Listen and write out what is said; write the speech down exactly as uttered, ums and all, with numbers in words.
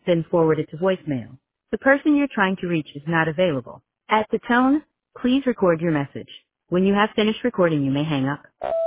then forward it to voicemail. The person you're trying to reach is not available. At the tone, please record your message. When you have finished recording, you may hang up.